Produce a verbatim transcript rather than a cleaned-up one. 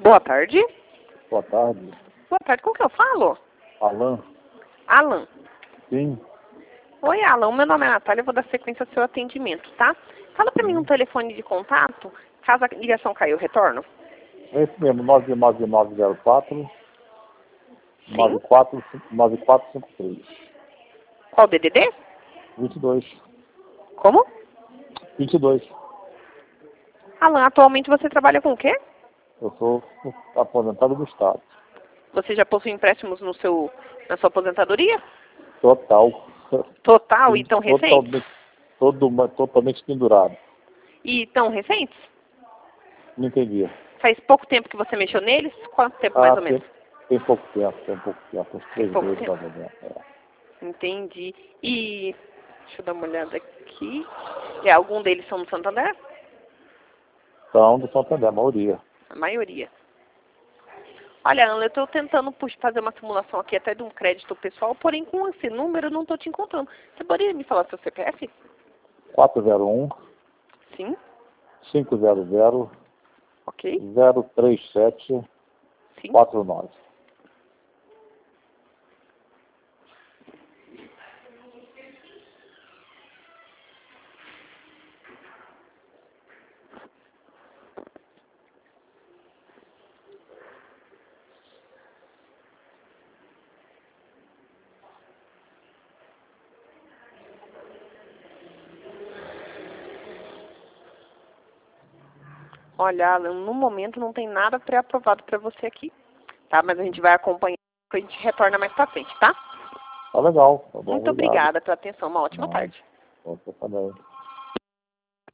Boa tarde. Boa tarde. Boa tarde, com quem eu falo? Alan? Alan. Sim. Oi, Alan. Meu nome é Natália, eu vou dar sequência ao seu atendimento, tá? Fala pra mim um telefone de contato, caso a ligação caiu, eu retorno. É esse mesmo, nove nove nove zero quatro, Sim. nove quatro cinco três. Qual o D D D? vinte e dois. Como? vinte e dois. Alan, atualmente você trabalha com o quê? Eu sou aposentado do Estado. Você já possui empréstimos no seu, na sua aposentadoria? Total. Total e tão recentes? Totalmente, todo, totalmente pendurado. E tão recentes? Não entendi. Faz pouco tempo que você mexeu neles? Quanto tempo, Ah, mais ou tem, menos? tem pouco tempo, tem pouco tempo. Uns Tem três pouco meses, tempo. mais ou menos. É. Entendi. E, deixa eu dar uma olhada aqui. É, algum deles são no Santander? Então, do Santander, a maioria. A maioria. Olha, Ana, eu estou tentando puxa, fazer uma simulação aqui até de um crédito pessoal, porém com esse número eu não estou te encontrando. Você poderia me falar seu C P F? quatro zero um, Sim. cinco zero zero, Ok. zero três sete Sim. quatro nove. Olha, Alan, no momento não tem nada pré-aprovado para você aqui, tá? Mas a gente vai acompanhar, a gente retorna mais para frente, tá? Tá legal. Tá bom, Muito obrigado. obrigada pela atenção, uma ótima Não, tarde. você também.